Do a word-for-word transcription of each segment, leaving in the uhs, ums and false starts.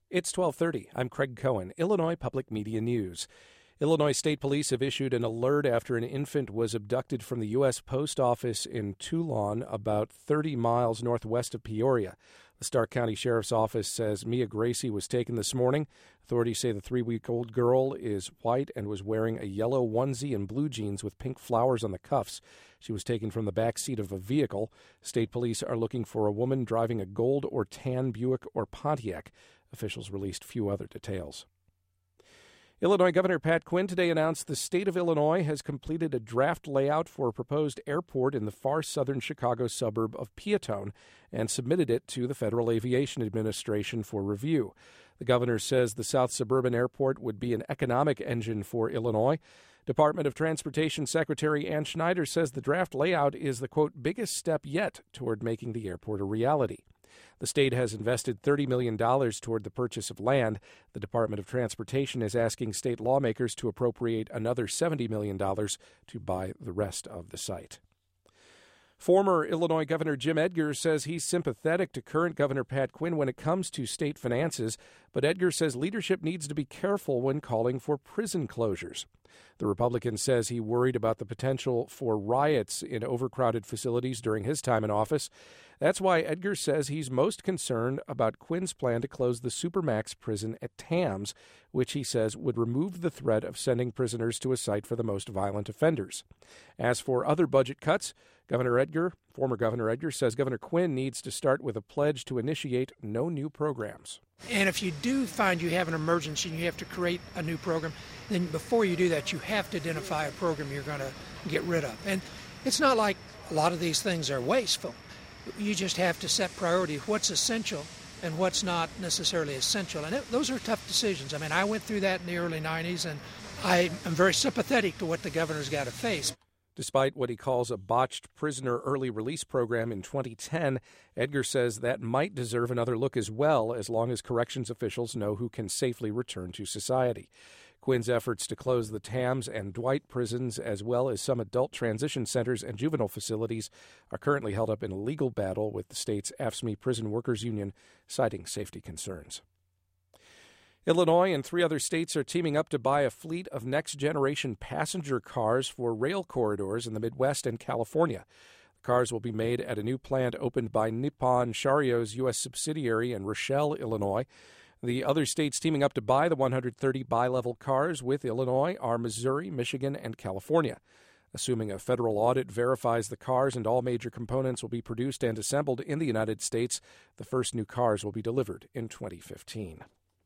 It's twelve thirty. I'm Craig Cohen, Illinois Public Media News. Illinois State Police have issued an alert after an infant was abducted from the U S Post Office in Toulon, about thirty miles northwest of Peoria. The Stark County Sheriff's Office says Mia Gracie was taken this morning. Authorities say the three-week-old girl is white and was wearing a yellow onesie and blue jeans with pink flowers on the cuffs. She was taken from the back seat of a vehicle. State police are looking for a woman driving a gold or tan Buick or Pontiac. Officials released few other details. Illinois Governor Pat Quinn today announced the state of Illinois has completed a draft layout for a proposed airport in the far southern Chicago suburb of Peatone and submitted it to the Federal Aviation Administration for review. The governor says the South Suburban Airport would be an economic engine for Illinois. Department of Transportation Secretary Ann Schneider says the draft layout is the, quote, biggest step yet toward making the airport a reality. The state has invested thirty million dollars toward the purchase of land. The Department of Transportation is asking state lawmakers to appropriate another seventy million dollars to buy the rest of the site. Former Illinois Governor Jim Edgar says he's sympathetic to current Governor Pat Quinn when it comes to state finances, but Edgar says leadership needs to be careful when calling for prison closures. The Republican says he worried about the potential for riots in overcrowded facilities during his time in office. That's why Edgar says he's most concerned about Quinn's plan to close the Supermax prison at Tams, which he says would remove the threat of sending prisoners to a site for the most violent offenders. As for other budget cuts, Governor Edgar, former Governor Edgar, says Governor Quinn needs to start with a pledge to initiate no new programs. And if you do find you have an emergency and you have to create a new program, then before you do that, you have to identify a program you're going to get rid of. And it's not like a lot of these things are wasteful. You just have to set priority, what's essential and what's not necessarily essential. And it, those are tough decisions. I mean, I went through that in the early nineties, and I am very sympathetic to what the governor's got to face. Despite what he calls a botched prisoner early release program in twenty ten, Edgar says that might deserve another look as well, as long as corrections officials know who can safely return to society. Quinn's efforts to close the Tams and Dwight prisons, as well as some adult transition centers and juvenile facilities, are currently held up in a legal battle with the state's A F S C M E Prison Workers Union, citing safety concerns. Illinois and three other states are teaming up to buy a fleet of next-generation passenger cars for rail corridors in the Midwest and California. The cars will be made at a new plant opened by Nippon Sharyo's U S subsidiary in Rochelle, Illinois. The other states teaming up to buy the one hundred thirty bi-level cars with Illinois are Missouri, Michigan, and California. Assuming a federal audit verifies the cars and all major components will be produced and assembled in the United States, the first new cars will be delivered in twenty fifteen.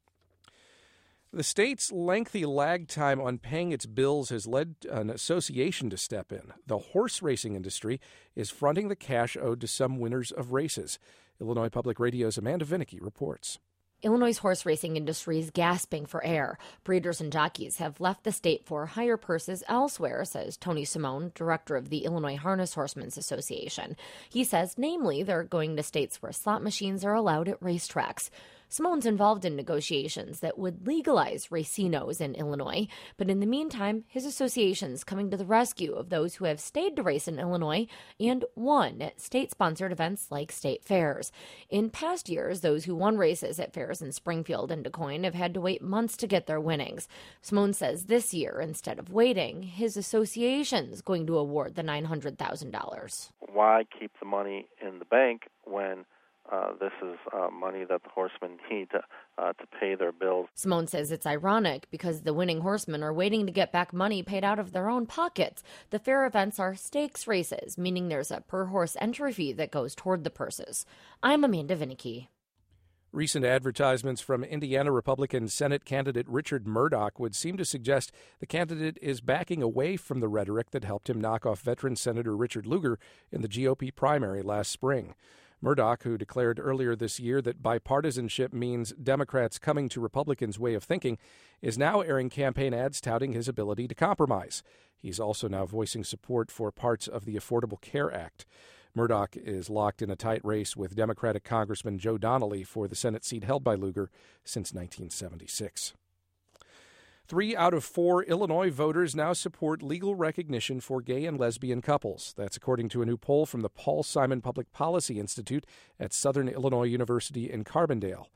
The state's lengthy lag time on paying its bills has led an association to step in. The horse racing industry is fronting the cash owed to some winners of races. Illinois Public Radio's Amanda Vinicky reports. Illinois' horse racing industry is gasping for air. Breeders and jockeys have left the state for higher purses elsewhere, says Tony Simone, director of the Illinois Harness Horsemen's Association. He says, namely, they're going to states where slot machines are allowed at racetracks. Simone's involved in negotiations that would legalize racinos in Illinois, but in the meantime, his association's coming to the rescue of those who have stayed to race in Illinois and won at state-sponsored events like state fairs. In past years, those who won races at fairs in Springfield and DuQuoin have had to wait months to get their winnings. Simone says this year, instead of waiting, his association's going to award the nine hundred thousand dollars. Why keep the money in the bank when Uh, this is uh, money that the horsemen need to, uh, to pay their bills? Simone says it's ironic because the winning horsemen are waiting to get back money paid out of their own pockets. The fair events are stakes races, meaning there's a per-horse entry fee that goes toward the purses. I'm Amanda Vinicky. Recent advertisements from Indiana Republican Senate candidate Richard Murdoch would seem to suggest the candidate is backing away from the rhetoric that helped him knock off veteran Senator Richard Lugar in the G O P primary last spring. Murdoch, who declared earlier this year that bipartisanship means Democrats coming to Republicans' way of thinking, is now airing campaign ads touting his ability to compromise. He's also now voicing support for parts of the Affordable Care Act. Murdoch is locked in a tight race with Democratic Congressman Joe Donnelly for the Senate seat held by Lugar since nineteen seventy-six. Three out of four Illinois voters now support legal recognition for gay and lesbian couples. That's according to a new poll from the Paul Simon Public Policy Institute at Southern Illinois University in Carbondale.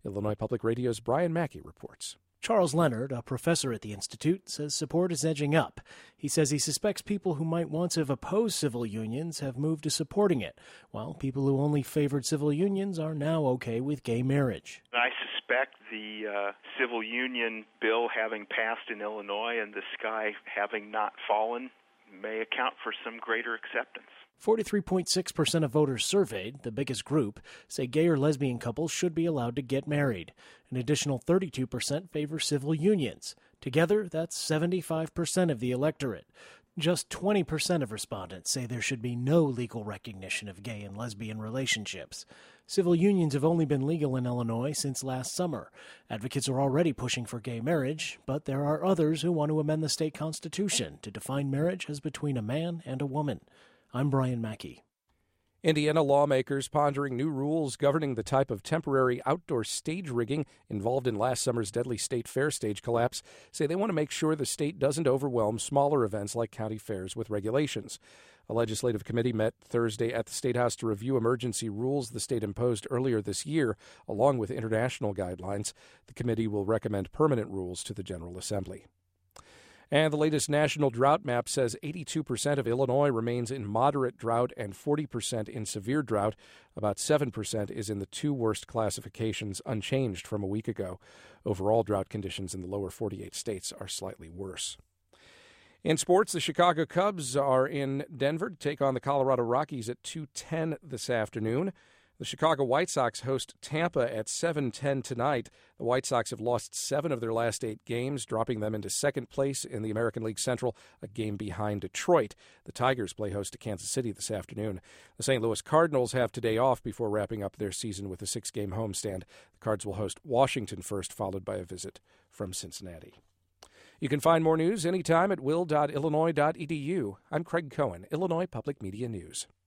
Illinois Public Radio's Brian Mackey reports. Charles Leonard, a professor at the Institute, says support is edging up. He says he suspects people who might once have opposed civil unions have moved to supporting it, while people who only favored civil unions are now okay with gay marriage. I suspect the uh, civil union bill having passed in Illinois and the sky having not fallen may account for some greater acceptance. forty-three point six percent of voters surveyed, the biggest group, say gay or lesbian couples should be allowed to get married. An additional thirty-two percent favor civil unions. Together, that's seventy-five percent of the electorate. Just twenty percent of respondents say there should be no legal recognition of gay and lesbian relationships. Civil unions have only been legal in Illinois since last summer. Advocates are already pushing for gay marriage, but there are others who want to amend the state constitution to define marriage as between a man and a woman. I'm Brian Mackey. Indiana lawmakers pondering new rules governing the type of temporary outdoor stage rigging involved in last summer's deadly state fair stage collapse say they want to make sure the state doesn't overwhelm smaller events like county fairs with regulations. A legislative committee met Thursday at the State House to review emergency rules the state imposed earlier this year, along with international guidelines. The committee will recommend permanent rules to the General Assembly. And the latest national drought map says eighty-two percent of Illinois remains in moderate drought and forty percent in severe drought. About seven percent is in the two worst classifications, unchanged from a week ago. Overall drought conditions in the lower forty-eight states are slightly worse. In sports, the Chicago Cubs are in Denver to take on the Colorado Rockies at two ten this afternoon. The Chicago White Sox host Tampa at seven ten tonight. The White Sox have lost seven of their last eight games, dropping them into second place in the American League Central, a game behind Detroit. The Tigers play host to Kansas City this afternoon. The Saint Louis Cardinals have today off before wrapping up their season with a six-game homestand. The Cards will host Washington first, followed by a visit from Cincinnati. You can find more news anytime at will dot illinois dot e d u. I'm Craig Cohen, Illinois Public Media News.